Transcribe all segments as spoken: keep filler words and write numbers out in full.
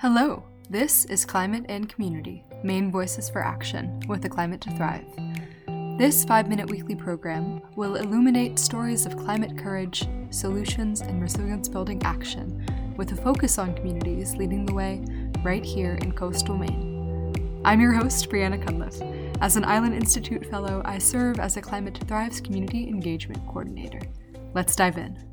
Hello, this is Climate and Community, Maine Voices for Action, with a Climate to Thrive. This five-minute weekly program will illuminate stories of climate courage, solutions, and resilience-building action, with a focus on communities leading the way right here in coastal Maine. I'm your host, Brianna Cunliffe. As an Island Institute Fellow, I serve as a Climate to Thrive's Community Engagement Coordinator. Let's dive in.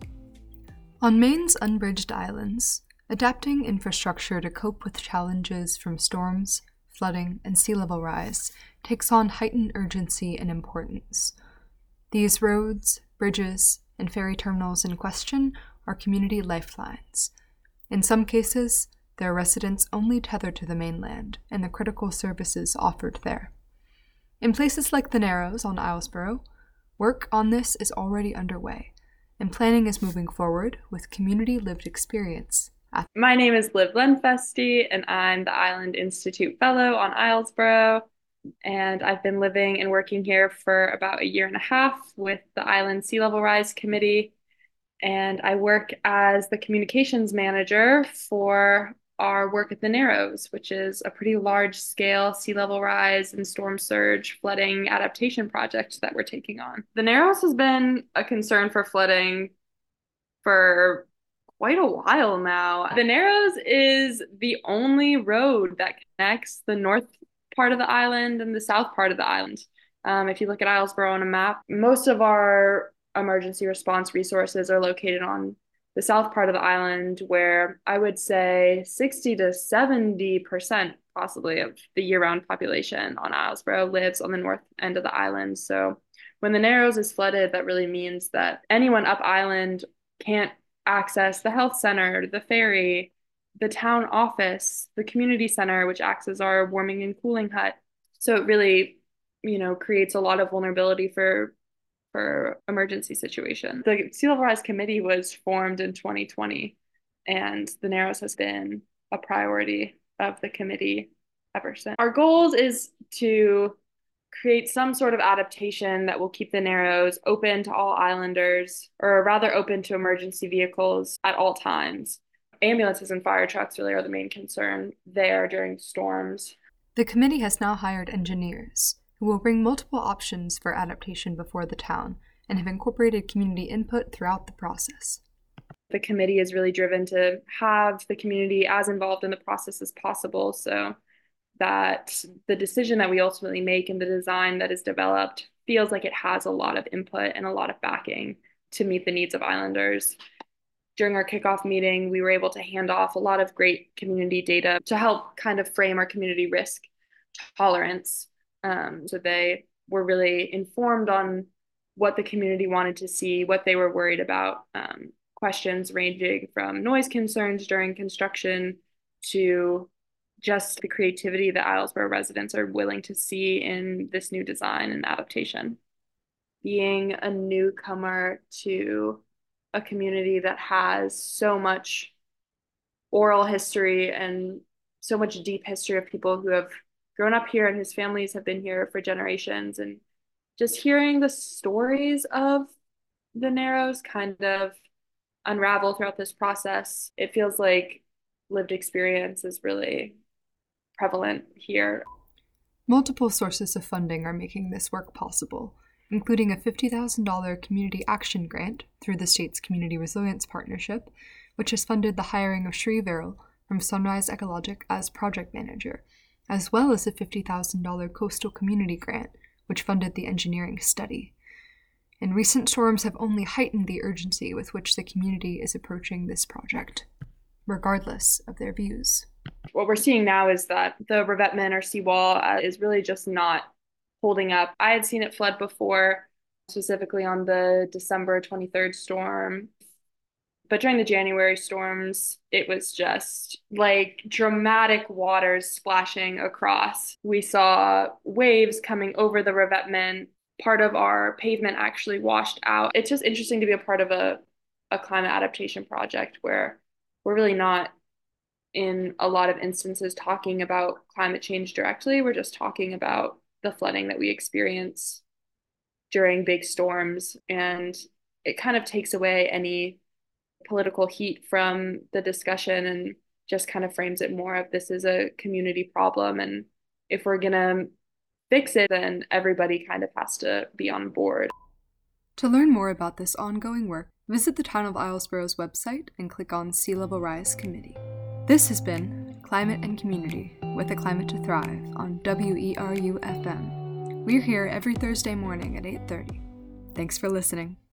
On Maine's unbridged islands, adapting infrastructure to cope with challenges from storms, flooding, and sea level rise takes on heightened urgency and importance. These roads, bridges, and ferry terminals in question are community lifelines. In some cases, they are residents only tethered to the mainland and the critical services offered there. In places like the Narrows on Islesboro, work on this is already underway, and planning is moving forward with community lived experience. My name is Liv Lenfesti, and I'm the Island Institute Fellow on Islesboro, and I've been living and working here for about a year and a half with the Island Sea Level Rise Committee, and I work as the communications manager for our work at the Narrows, which is a pretty large-scale sea level rise and storm surge flooding adaptation project that we're taking on. The Narrows has been a concern for flooding for quite a while now. The Narrows is the only road that connects the north part of the island and the south part of the island. Um, if you look at Islesboro on a map, most of our emergency response resources are located on the south part of the island, where I would say sixty to seventy percent possibly of the year-round population on Islesboro lives on the north end of the island. So when the Narrows is flooded, that really means that anyone up island can't access the health center, the ferry, the town office, the community center, which acts as our warming and cooling hut. So it really, you know, creates a lot of vulnerability for for emergency situations. The Sea Level Rise Committee was formed in twenty twenty, and the Narrows has been a priority of the committee ever since. Our goals is to create some sort of adaptation that will keep the Narrows open to all islanders, or rather open to emergency vehicles at all times. Ambulances and fire trucks really are the main concern there during storms. The committee has now hired engineers who will bring multiple options for adaptation before the town and have incorporated community input throughout the process. The committee is really driven to have the community as involved in the process as possible, so that the decision that we ultimately make and the design that is developed feels like it has a lot of input and a lot of backing to meet the needs of islanders. During our kickoff meeting, we were able to hand off a lot of great community data to help kind of frame our community risk tolerance. Um, so they were really informed on what the community wanted to see, what they were worried about, um, questions ranging from noise concerns during construction to just the creativity that Islesboro residents are willing to see in this new design and adaptation. Being a newcomer to a community that has so much oral history and so much deep history of people who have grown up here and whose families have been here for generations, and just hearing the stories of the Narrows kind of unravel throughout this process, it feels like lived experience is really prevalent here. Multiple sources of funding are making this work possible, including a fifty thousand dollars community action grant through the state's Community Resilience Partnership, which has funded the hiring of Shri Veril from Sunrise Ecologic as project manager, as well as a fifty thousand dollars coastal community grant, which funded the engineering study. And recent storms have only heightened the urgency with which the community is approaching this project, regardless of their views. What we're seeing now is that the revetment or seawall uh, is really just not holding up. I had seen it flood before, specifically on the December twenty-third storm. But during the January storms, it was just like dramatic waters splashing across. We saw waves coming over the revetment. Part of our pavement actually washed out. It's just interesting to be a part of a, a climate adaptation project where we're really not, in a lot of instances, talking about climate change directly. We're just talking about the flooding that we experience during big storms. And it kind of takes away any political heat from the discussion and just kind of frames it more of this is a community problem. And if we're going to fix it, then everybody kind of has to be on board. To learn more about this ongoing work, visit the Town of Islesborough's website and click on Sea Level Rise Committee. This has been Climate and Community with A Climate to Thrive on W E R U F M. We're here every Thursday morning at eight thirty. Thanks for listening.